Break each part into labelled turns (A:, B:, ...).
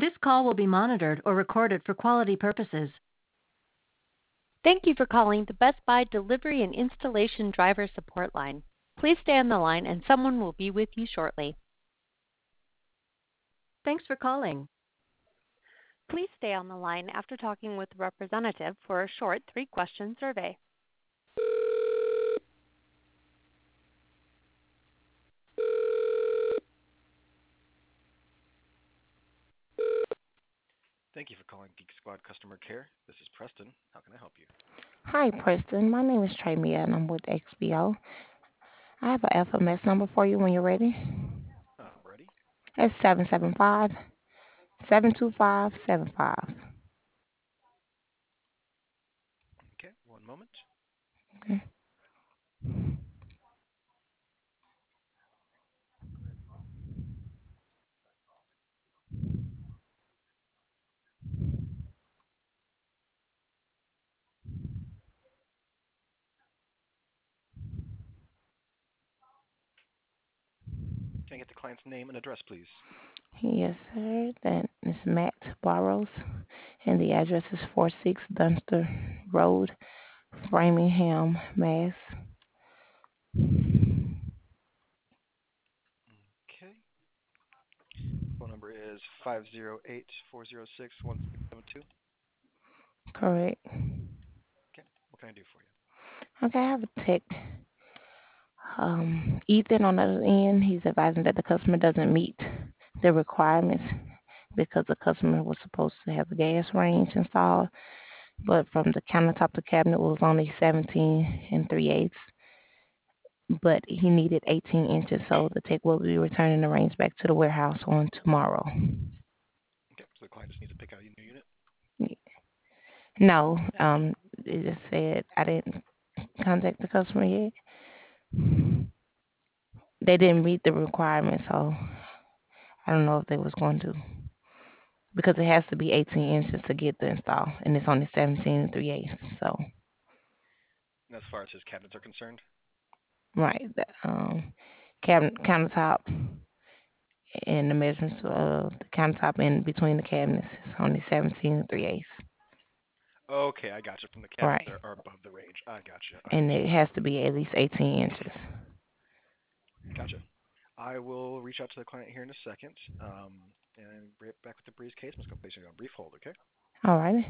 A: This call will be monitored or recorded for quality purposes.
B: Thank you for calling the Best Buy Delivery and Installation Driver Support Line. Please stay on the line and someone will be with you shortly.
A: Thanks for calling.
B: Please stay on the line after talking with a representative for a short 3-question survey.
C: Thank you for calling Geek Squad Customer Care. This is Preston. How can I help you?
D: Hi, Preston. My name is Trey Mia, and I'm with XBO. I have an FMS number for you when you're ready.
C: I'm ready.
D: It's 775-725-75.
C: Okay, one moment.
D: Okay.
C: Can I get the client's name and address, please?
D: Yes, sir. That is Matt Barrows, and the address is 46 Dunster Road, Framingham, Mass.
C: Okay. Phone number is 508-406-1672.
D: Correct.
C: Okay, what can I do for you?
D: Okay, I have a tech. Ethan on the other end, he's advising that the customer doesn't meet the requirements because the customer was supposed to have a gas range installed, but from the countertop to cabinet was only 17 and 3/8, but he needed 18 inches, so the tech will be returning the range back to the warehouse on tomorrow.
C: Okay, so the client just needs to pick out a new unit?
D: No, it just said I didn't contact the customer yet. They didn't meet the requirements, so I don't know if they was going to. Because it has to be 18 inches to get the install, and it's only 17 and 3/8. So,
C: And as far as his cabinets are concerned?
D: right, the countertop and the measurements of the countertop in between the cabinets is only 17 and 3/8.
C: Okay, I gotcha. From the cabinets
D: Right,
C: are above the range. I gotcha. I
D: and it
C: understand.
D: has to be at least 18 inches.
C: Gotcha. I will reach out to the client here in a second, and right back with the Breeze case. I'm just going to place you on a brief hold, okay?
D: All righty.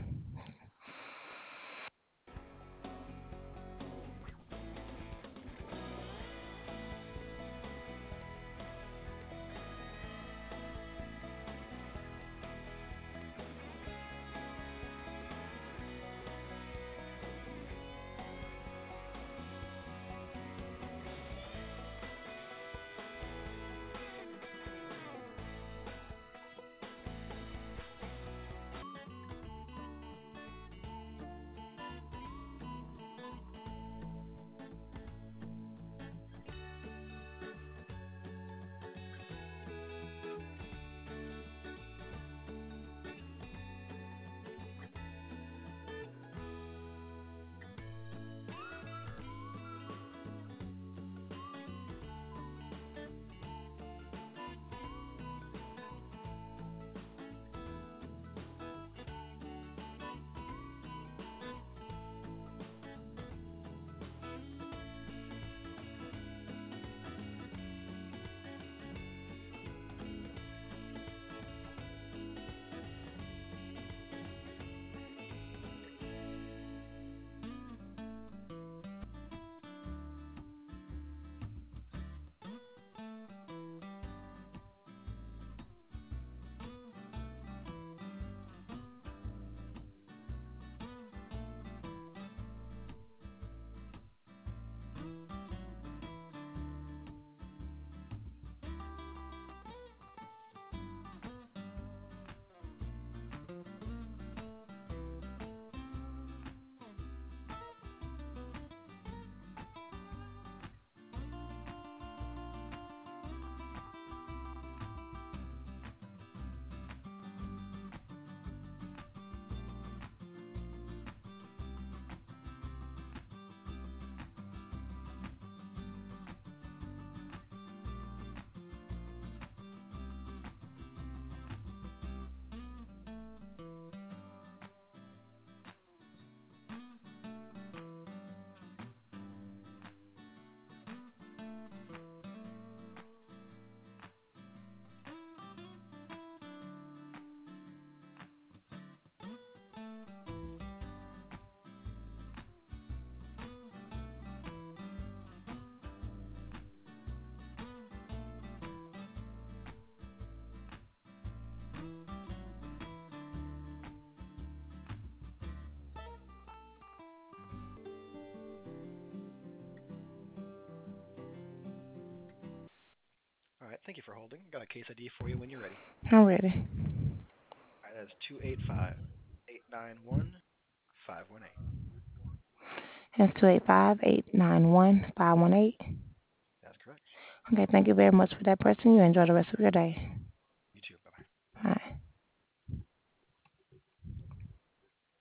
C: Thank you for holding. Got a case ID for you when you're ready.
D: I'm ready.
C: All right, that's 285-891-518.
D: That's 285-891-518.
C: That's correct.
D: Okay, thank you very much for that, person. You enjoy the rest of your day.